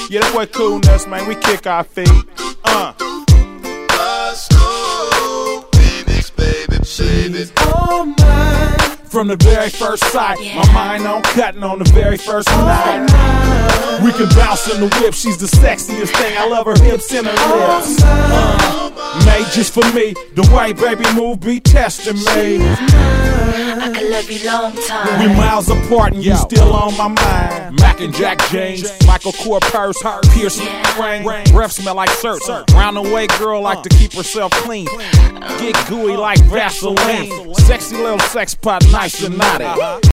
Yeah, that boy Coolness, man, we kick our feet. Phoenix, baby, baby. Oh my. From the very first sight, my mind on cutting on the very first night. We can bounce in the whip, she's the sexiest thing. I love her hips and her lips. Made just for me, the way baby move be testing me. I could love you long time. We miles apart and you still on my mind. Mac and Jack James, Michael Kors purse, piercing ring, breath smell like syrup. Round the way girl like to keep herself clean. Get gooey like Vaseline. Sexy little sex pot, nice and naughty.